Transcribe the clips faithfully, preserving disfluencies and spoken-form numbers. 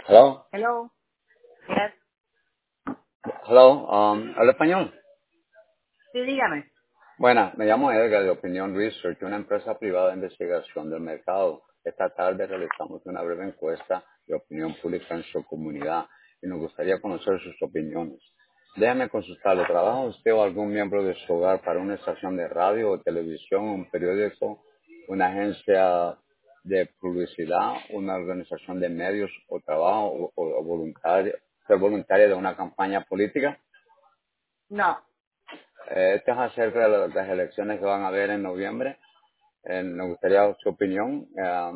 Hello. Hello. Yes. Hello. Um, ¿Habla español? Sí, dígame. Bueno, me llamo Edgar de Opinion Research, una empresa privada de investigación del mercado. Esta tarde realizamos una breve encuesta de opinión pública en su comunidad y nos gustaría conocer sus opiniones. Déjame consultarle, ¿trabaja usted o algún miembro de su hogar para una estación de radio o televisión, un periódico, una agencia de publicidad, una organización de medios o trabajo o, o, o voluntaria, ser voluntaria de una campaña política? No. Eh, Esto es acerca de la- las elecciones que van a haber en noviembre. Eh, me gustaría su opinión. Eh,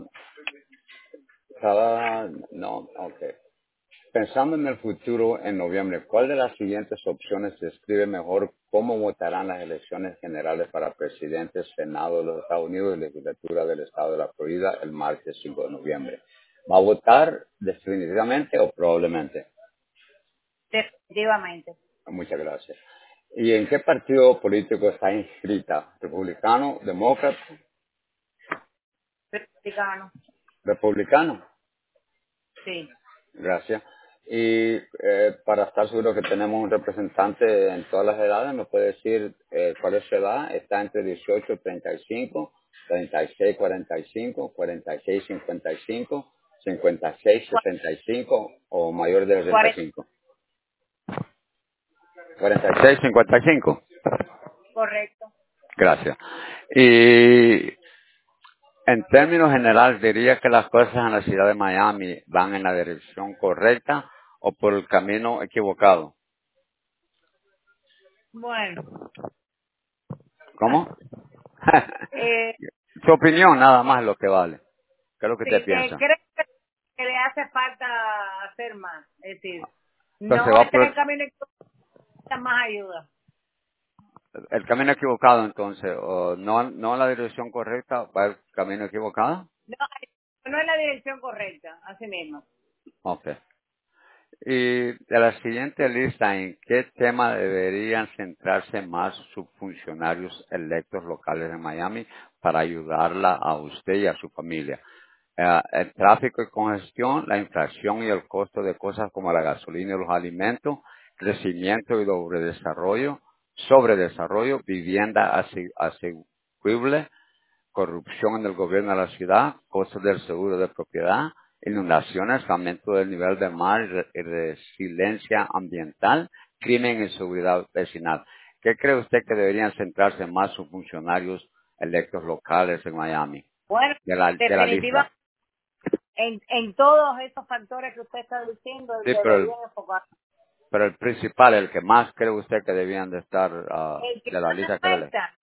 cada, no, ok. Pensando en el futuro en noviembre, ¿cuál de las siguientes opciones describe mejor cómo votarán las elecciones generales para presidente, Senado de los Estados Unidos y legislatura del Estado de la Florida el martes cinco de noviembre? ¿Va a votar definitivamente o probablemente? Definitivamente. Muchas gracias. ¿Y en qué partido político está inscrita? ¿Republicano, demócrata? Republicano. Republicano. Sí. Gracias. Y eh, para estar seguro que tenemos un representante en todas las edades, ¿me puede decir eh, cuál es su edad? Está entre dieciocho y treinta y cinco, treinta y seis, cuarenta y cinco, cuarenta y seis, cincuenta y cinco, cincuenta y seis, Cua- sesenta y cinco o mayor de sesenta y cuare- cinco. cuarenta y seis, cincuenta y cinco. Correcto. Gracias. Y en términos generales, diría que las cosas en la ciudad de Miami van en la dirección correcta o por el camino equivocado. Bueno. ¿Cómo? eh, Su opinión nada más es lo que vale. ¿Qué es lo que sí, usted eh, piensa? creo que le hace falta hacer más. Es decir, Entonces no va está por en el, el camino que necesita más ayuda. el camino equivocado entonces, o no, no en la dirección correcta, va el camino equivocado. No, no es la dirección correcta, así mismo. Ok. Y de la siguiente lista, ¿en qué tema deberían centrarse más sus funcionarios electos locales de Miami para ayudarla a usted y a su familia? Eh, el tráfico y congestión, la inflación y el costo de cosas como la gasolina y los alimentos, crecimiento y sobredesarrollo, sobredesarrollo, vivienda ase- asequible, corrupción en el gobierno de la ciudad, costos del seguro de propiedad, inundaciones, aumento del nivel del mar y re- y resiliencia ambiental, crimen y seguridad vecinal. ¿Qué cree usted que deberían centrarse más sus funcionarios electos locales en Miami? Bueno, De la, de la definitiva, lista. en, en todos esos factores que usted está diciendo, Sí, pero el, deberían enfocar. pero el principal, el que más cree usted que debían de estar ah, El que de la más lista que le. afecta,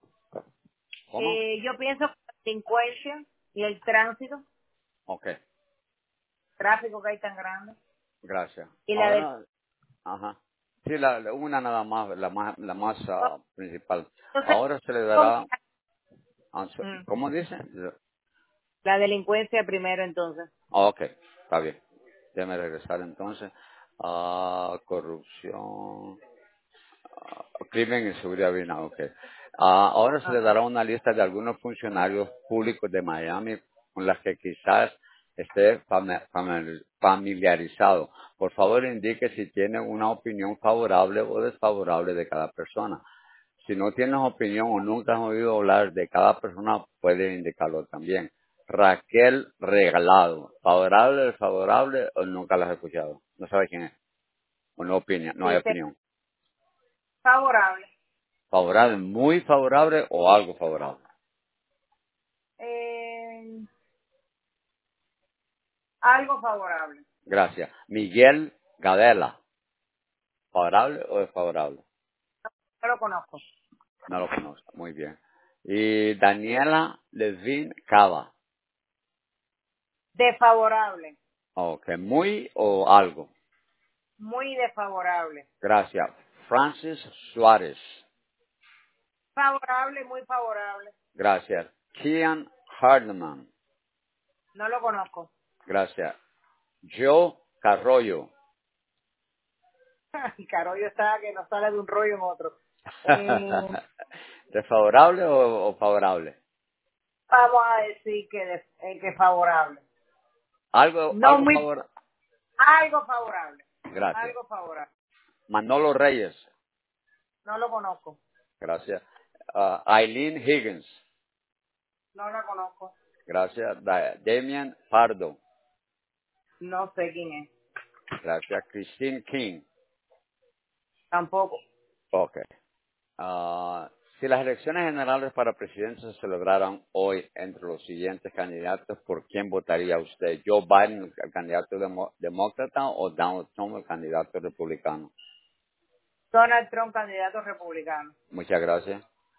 ¿Cómo? eh, yo pienso que la delincuencia y el tránsito, Ok, tráfico que hay tan grande, gracias. y la del... Ahora, ajá. Sí, la, la- una nada más, la más, la más ah, principal. Entonces, Ahora se le ¿cómo? dará, ah, so- Mm, ¿cómo dice? la delincuencia primero entonces. Ah, ok, está bien. Déjame regresar entonces. Ah, corrupción. Ah, crimen y seguridad vial, ok. Ah, ahora se le Ajá. dará una lista de algunos funcionarios públicos de Miami con las que quizás esté fami- fami- familiarizado. Por favor, indique si tiene una opinión favorable o desfavorable de cada persona. Si no tienes opinión o nunca has oído hablar de cada persona, puede indicarlo también. Raquel Regalado, ¿favorable, desfavorable o nunca la has escuchado? No sabe quién es. O no opinión, no hay Este, opinión. favorable. Favorable, muy favorable o algo favorable. Eh, algo favorable. Gracias. Miguel Gadela, ¿favorable o desfavorable? No lo conozco. No lo conozco. Muy bien. Y Daniela Levin Cava. Desfavorable. Ok, muy o algo. Muy desfavorable. Gracias. Francis Suárez. Favorable, muy favorable. Gracias. Kian Hardeman. No lo conozco. Gracias. Joe Carroyo. Y Carollo está que nos sale de un rollo en otro. Eh, ¿Desfavorable o, o favorable? vamos a decir que, de- eh, que favorable. Algo, No algo muy favorable. Algo favorable. Gracias. Algo favorable. Manolo Reyes. No lo conozco. Gracias. Uh, Eileen Higgins. No la conozco. Gracias. Da- Damian Pardo. No sé quién es. Gracias. Christine King. Tampoco. Ok. Ah, si las elecciones generales para presidente se celebraran hoy entre los siguientes candidatos, ¿por quién votaría usted? ¿Joe Biden, el candidato demo- demócrata, o Donald Trump, el candidato republicano? Donald Trump, candidato republicano. Muchas gracias.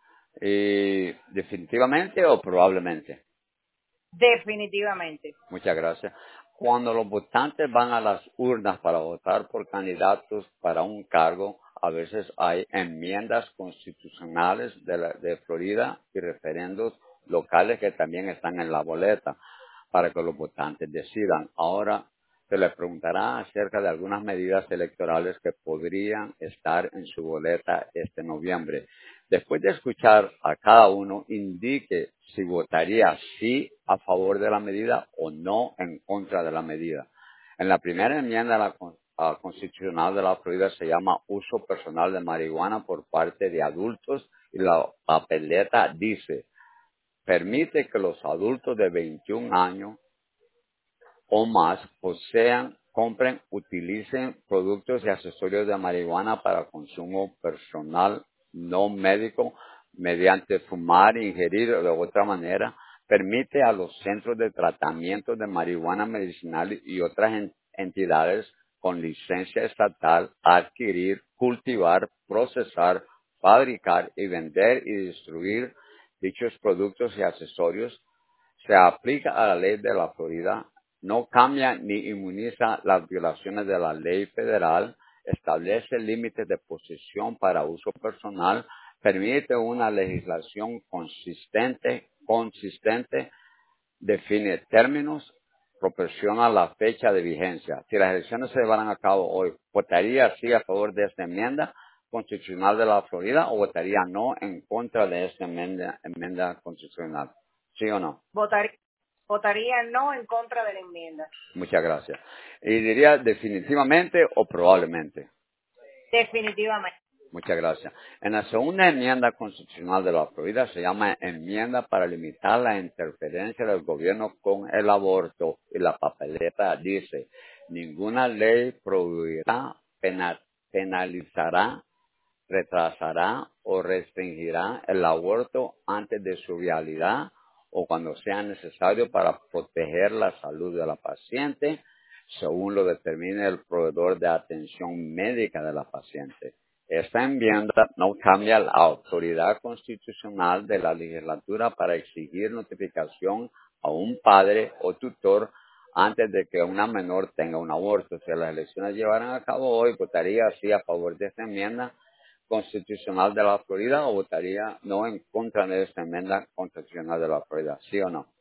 ¿Y definitivamente o probablemente? Definitivamente. Muchas gracias. Cuando los votantes van a las urnas para votar por candidatos para un cargo, a veces hay enmiendas constitucionales de, la- de Florida y referendos locales que también están en la boleta para que los votantes decidan. Ahora se les preguntará acerca de algunas medidas electorales que podrían estar en su boleta este noviembre. Después de escuchar a cada uno, indique si votaría sí a favor de la medida o no en contra de la medida. En la primera enmienda a la con- a constitucional de la Florida se llama uso personal de marihuana por parte de adultos y la papeleta dice permite que los adultos de veintiún años o más posean, compren, utilicen productos y accesorios de marihuana para consumo personal no médico mediante fumar, ingerir o de otra manera, permite a los centros de tratamiento de marihuana medicinal y otras en- entidades con licencia estatal adquirir, cultivar, procesar, fabricar y vender y distribuir dichos productos y accesorios se aplica a la ley de la Florida, no cambia ni inmuniza las violaciones de la ley federal, establece límites de posesión para uso personal, permite una legislación consistente, consistente, define términos, proporciona la fecha de vigencia. Si las elecciones se llevaran a cabo hoy, ¿votaría sí a favor de esta enmienda constitucional de la Florida o votaría no en contra de esta enmienda, enmienda constitucional? ¿Sí o no? Votaría, votaría no en contra de la enmienda. Muchas gracias. Y diría definitivamente o probablemente. Definitivamente. Muchas gracias. En la segunda enmienda constitucional de la Florida se llama enmienda para limitar la interferencia del gobierno con el aborto y la papeleta dice ninguna ley prohibirá, pena- penalizará, retrasará o restringirá el aborto antes de su realidad o cuando sea necesario para proteger la salud de la paciente, según lo determine el proveedor de atención médica de la paciente. Esta enmienda no cambia la autoridad constitucional de la legislatura para exigir notificación a un padre o tutor antes de que una menor tenga un aborto. Si las elecciones llevaran a cabo hoy, votaría así a favor de esta enmienda constitucional de la Florida o votaría no en contra de esta enmienda constitucional de la Florida, ¿sí o no?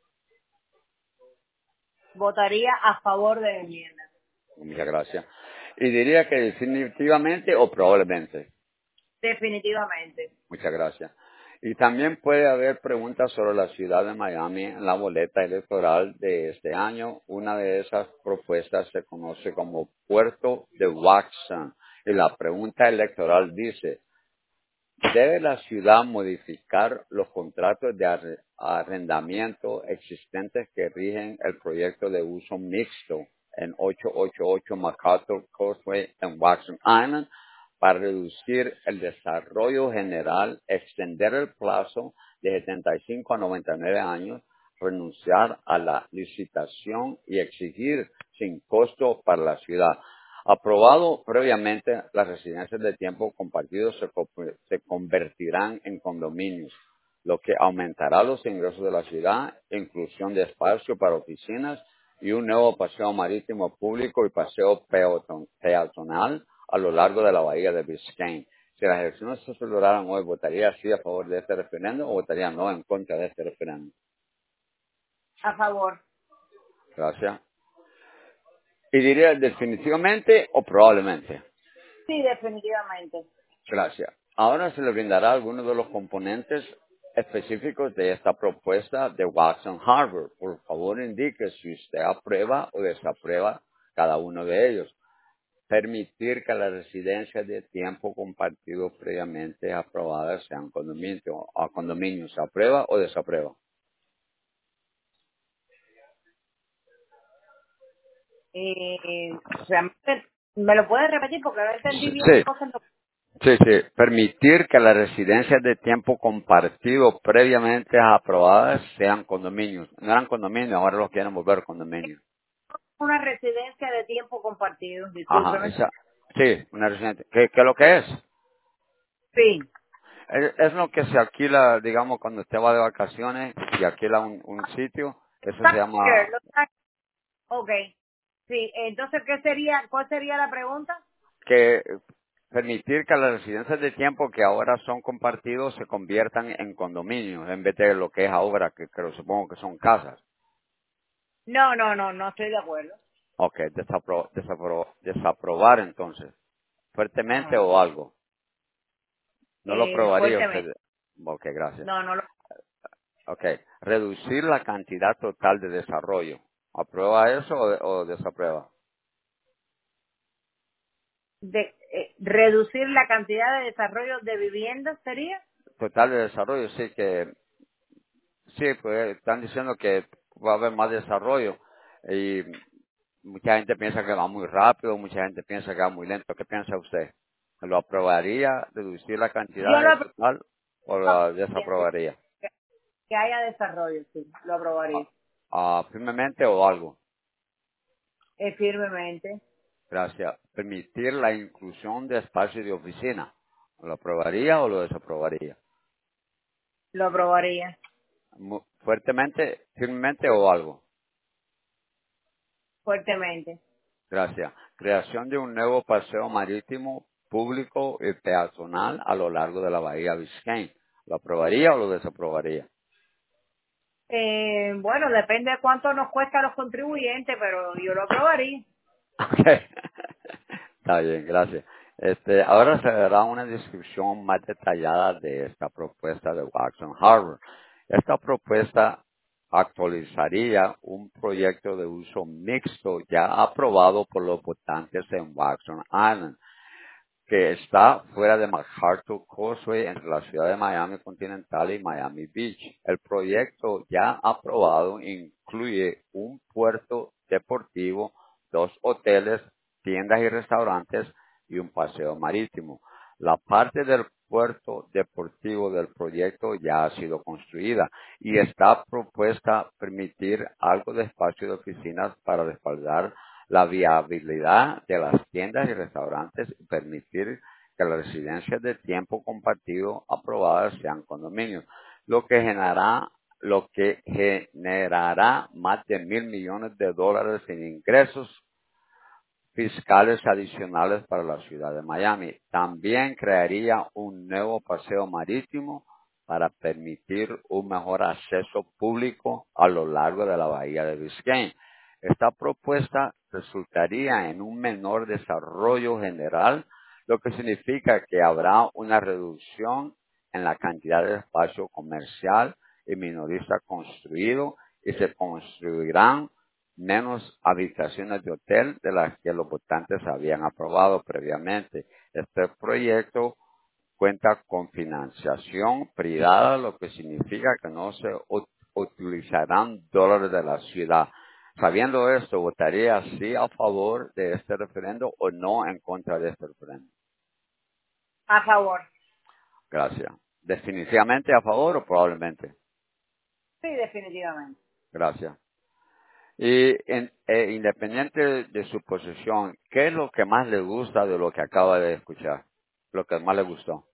Votaría a favor de la enmienda. Muchas gracias. Y diría que definitivamente o probablemente. Definitivamente. Muchas gracias. Y también puede haber preguntas sobre la ciudad de Miami en la boleta electoral de este año. Una de esas propuestas se conoce como Puerto de Waxahachie. Y la pregunta electoral dice, ¿debe la ciudad modificar los contratos de arre- arrendamiento existentes que rigen el proyecto de uso mixto en ochocientos ochenta y ocho MacArthur Causeway en Waxahachie Island para reducir el desarrollo general, extender el plazo de setenta y cinco a noventa y nueve años, renunciar a la licitación y exigir sin costo para la ciudad? Aprobado previamente, las residencias de tiempo compartido se, co- se convertirán en condominios, lo que aumentará los ingresos de la ciudad, inclusión de espacio para oficinas y un nuevo paseo marítimo público y paseo peaton- peatonal a lo largo de la bahía de Biscayne. Si las elecciones se celebraran hoy, ¿votaría sí a favor de este referendo o votaría no en contra de este referendo? A favor. Gracias. Y diría definitivamente o probablemente. Sí, definitivamente. Gracias. Ahora se le brindará algunos de los componentes específicos de esta propuesta de Watson Harbor. Por favor, indique si usted aprueba o desaprueba cada uno de ellos. Permitir que las residencias de tiempo compartido previamente aprobadas sean condominios. ¿A condominios se aprueba o desaprueba? Eh, realmente, ¿me lo puedes repetir? Porque no entendí bien qué Sí, cosa. No. sí, sí. Permitir que las residencias de tiempo compartido previamente aprobadas sean condominios. No eran condominios, ahora los quieren volver condominios. Una residencia de tiempo compartido, Ajá, discúlpeme. esa, sí, una residencia. ¿Qué, qué es lo que es? Sí. Es, es lo que se alquila, digamos, cuando usted va de vacaciones y alquila un, un sitio. Eso se llama Los tax- Ok. Sí, entonces, ¿qué sería, cuál sería la pregunta? que permitir que las residencias de tiempo que ahora son compartidos se conviertan en condominios en vez de lo que es ahora, que, que supongo que son casas. No, no, no, no estoy de acuerdo. Ok, desapro, desapro, desaprobar entonces, fuertemente Ajá. o algo. No lo Eh, aprobaría fuertemente. usted. Ok, gracias. No, no lo. Ok, reducir la cantidad total de desarrollo. ¿Aprueba eso o, o desaprueba? De, eh, reducir la cantidad de desarrollo de viviendas sería. Total de desarrollo, sí que, sí, pues están diciendo que va a haber más desarrollo y mucha gente piensa que va muy rápido, mucha gente piensa que va muy lento. ¿Qué piensa usted? ¿Lo aprobaría, reducir la Yo cantidad lo de apruebo total o lo desaprobaría? que, que haya desarrollo, sí, lo aprobaría. Ah, ah, firmemente o algo. Eh, firmemente. Gracias. Permitir la inclusión de espacios de oficina. ¿Lo aprobaría o lo desaprobaría? Lo aprobaría. Mu- Fuertemente, firmemente o algo. Fuertemente. Gracias. Creación de un nuevo paseo marítimo público y peatonal a lo largo de la bahía Biscayne. ¿Lo aprobaría o lo desaprobaría? Eh, bueno, depende de cuánto nos cuesta a los contribuyentes, pero yo lo aprobaría. Ok. Está bien, gracias. Este, ahora se dará una descripción más detallada de esta propuesta de Waxon Harbor. Esta propuesta actualizaría un proyecto de uso mixto ya aprobado por los votantes en Waxon Island, que está fuera de MacArthur Causeway entre la ciudad de Miami Continental y Miami Beach. El proyecto ya aprobado incluye un puerto deportivo, dos hoteles, tiendas y restaurantes y un paseo marítimo. La parte del puerto deportivo del proyecto ya ha sido construida y está propuesta permitir algo de espacio de oficinas para respaldar la viabilidad de las tiendas y restaurantes y permitir que las residencias de tiempo compartido aprobadas sean condominios, lo que generará lo que generará más de mil millones de dólares en ingresos fiscales adicionales para la ciudad de Miami. También crearía un nuevo paseo marítimo para permitir un mejor acceso público a lo largo de la bahía de Biscayne. Esta propuesta resultaría en un menor desarrollo general, lo que significa que habrá una reducción en la cantidad de espacio comercial y minorista construido y se construirán menos habitaciones de hotel de las que los votantes habían aprobado previamente. Este proyecto cuenta con financiación privada, lo que significa que no se ut- utilizarán dólares de la ciudad. Sabiendo esto, ¿votaría sí a favor de este referendo o no en contra de este referendo? A favor. Gracias. ¿Definitivamente a favor o probablemente? Sí, definitivamente. Gracias. Y en- eh, independiente de su posición, ¿qué es lo que más le gusta de lo que acaba de escuchar? Lo que más le gustó.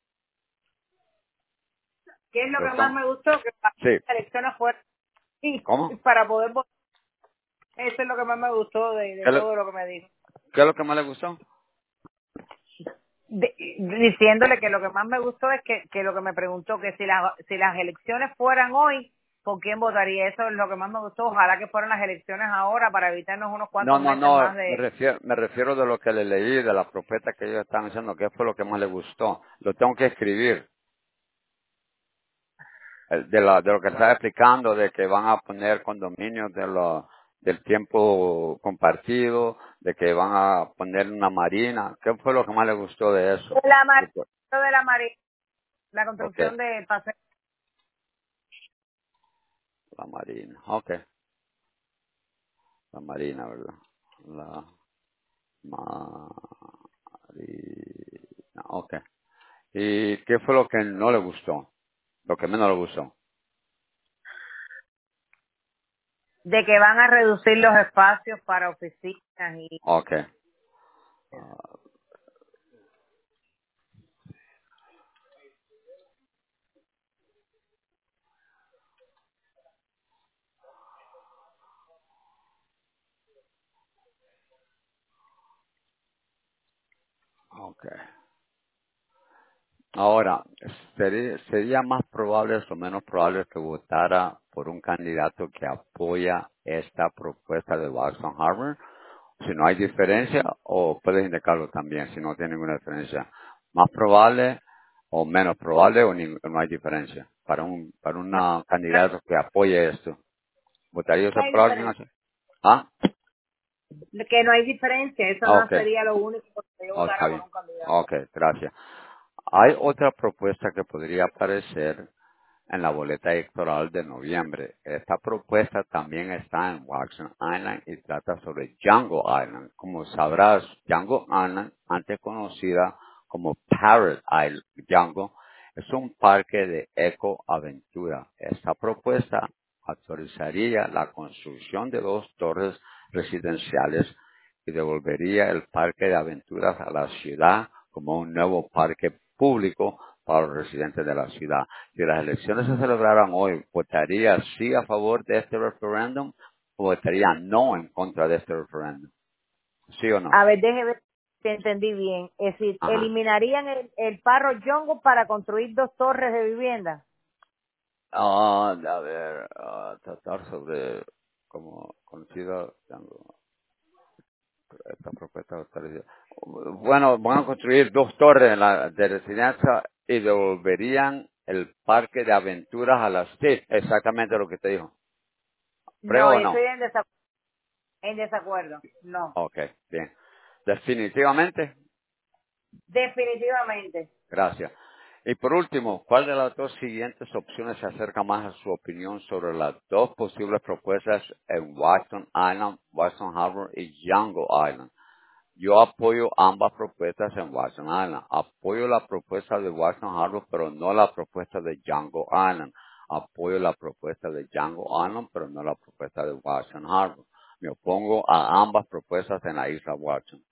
¿Qué es lo que más ¿Perdón? me gustó? Que las Sí. elecciones fueron sí, ¿Cómo? para poder votar. Eso es lo que más me gustó de, de ¿Qué, le- todo lo que me dijo. qué es lo que más le gustó? De- diciéndole que lo que más me gustó es que, que lo que me preguntó, que si, las si las elecciones fueran hoy, ¿por quién votaría? Eso es lo que más me gustó. Ojalá que fueran las elecciones ahora para evitarnos unos No, cuantos no, meses no, más me de... refiero, me refiero de lo que le leí, de la propuesta que ellos están haciendo, ¿qué fue lo que más le gustó? Lo tengo que escribir. El- De, la, de lo que está explicando, de que van a poner condominios de, lo, del tiempo compartido, de que van a poner una marina. ¿Qué fue lo que más le gustó de eso? De la mar Tipo, de la marina, la ok, construcción de paseo. la marina, ok, la marina, ¿verdad? La marina, ok. ¿Y qué fue lo que no le gustó? Lo que menos le gustó. De que van a reducir los espacios para oficinas y Ok, ok. Ahora, ¿sería, sería más probable o menos probable que votara por un candidato que apoya esta propuesta de Watson Harbor? Si no hay diferencia, o puedes indicarlo también, si no tiene ninguna diferencia. ¿Más probable o menos probable o ni- no hay diferencia? Para un para un no, candidato que apoye esto. ¿Votaría no usted hay por alguien diferencia. así? ¿Ah? Que no hay diferencia, eso no Ok, sería lo único que yo oh, está votara por bien. un candidato. Ok, gracias. Hay otra propuesta que podría aparecer en la boleta electoral de noviembre. Esta propuesta también está en Watson Island y trata sobre Django Island. Como sabrás, Django Island, antes conocida como Parrot Island, Django, es un parque de ecoaventura. Esta propuesta autorizaría la construcción de dos torres residenciales y devolvería el parque de aventuras a la ciudad como un nuevo parque público para los residentes de la ciudad. Si las elecciones se celebraran hoy, ¿votaría sí a favor de este referéndum o votaría no en contra de este referéndum? ¿Sí o no? A ver, déjeme ver si entendí bien. Es decir, Ajá. eliminarían el, el Parro Yongo para construir dos torres de vivienda. Ah, a ver, ah, tratar sobre como conocido tengo esta propuesta de autoridad. Bueno, van a construir dos torres en la, de residencia y devolverían el parque de aventuras a las sí, exactamente lo que te dijo. No, ¿Prueba o yo estoy no? en, desa- en desacuerdo. No, Ok, bien. Definitivamente, definitivamente. gracias. Y por último, ¿cuál de las dos siguientes opciones se acerca más a su opinión sobre las dos posibles propuestas en Watson Island, Watson Harbor y Django Island? Yo apoyo ambas propuestas en Watson Island. Apoyo la propuesta de Watson Harbor, pero no la propuesta de Django Island. Apoyo la propuesta de Django Island, pero no la propuesta de Watson Harbor. Me opongo a ambas propuestas en la isla Watson.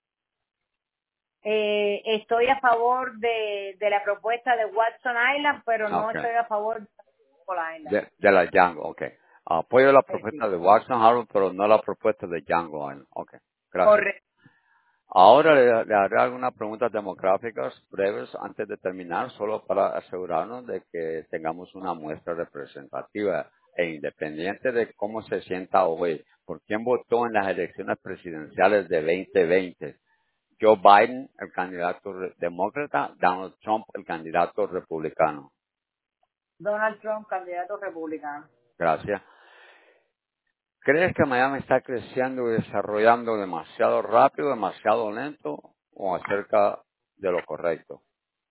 Eh, estoy a favor de, de la propuesta de Watson Island, pero no Okay. estoy a favor de Cola Island. De, de la Django, ok. Apoyo la Eh, sí, propuesta de Watson Harbor, pero no la propuesta de Django Island. Ok, gracias. correcto. Ahora le, le haré algunas preguntas demográficas breves antes de terminar, solo para asegurarnos de que tengamos una muestra representativa e independiente de cómo se sienta hoy. ¿Por quién votó en las elecciones presidenciales de veinte veinte? Joe Biden, el candidato re- demócrata, Donald Trump, el candidato republicano. Donald Trump, candidato republicano. Gracias. ¿Crees que Miami está creciendo y desarrollando demasiado rápido, demasiado lento o acerca de lo correcto?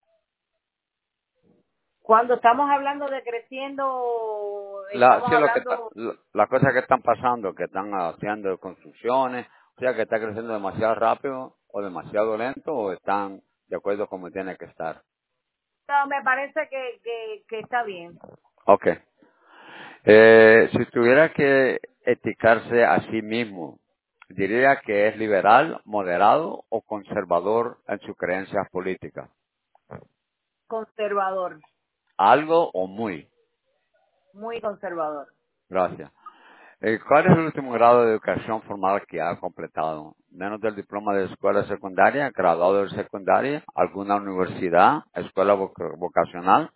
Cuando estamos hablando de creciendo, La, estamos sí, lo que está, hablando, lo- las cosas que están pasando, que están haciendo construcciones, o sea, que está creciendo demasiado rápido o demasiado lento o están de acuerdo como tiene que estar. no, me parece que, que, que está bien. Ok. Eh, si tuviera que eticarse a sí mismo, diría que es liberal, moderado o conservador en sus creencias políticas. Conservador, Algo o muy. muy conservador. Gracias. Eh, ¿Cuál es el último grado de educación formal que ha completado? Menos del diploma de escuela secundaria, graduado de secundaria, alguna universidad, escuela voc- vocacional.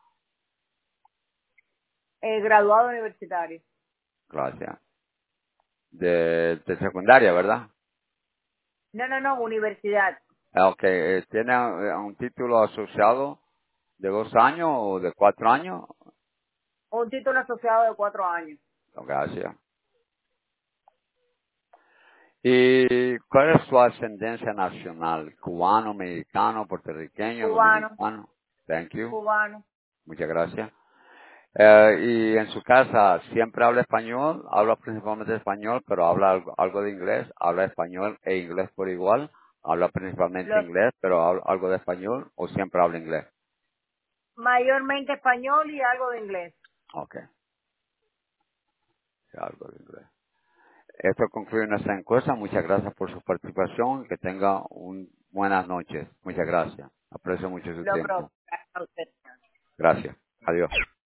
Eh, graduado universitario. Gracias. De, de secundaria, ¿verdad? No, no, no, universidad. Ah, ok. Eh, ¿Tiene eh, un título asociado de dos años o de cuatro años? Un título asociado de cuatro años. No, gracias. ¿Y cuál es su ascendencia nacional? ¿Cubano, mexicano, puertorriqueño, Cubano, dominicano? Thank you. cubano. Muchas gracias. Eh, y en su casa siempre habla español, habla principalmente español, pero habla algo, algo de inglés, habla español e inglés por igual, habla principalmente Los, inglés, pero habla algo de español o siempre habla inglés. mayormente español y algo de inglés. Ok, algo de inglés. Esto concluye nuestra encuesta. Muchas gracias por su participación. Que tenga un buenas noches. Muchas gracias. Aprecio mucho su Lo tiempo. propio. A usted. Gracias. Adiós.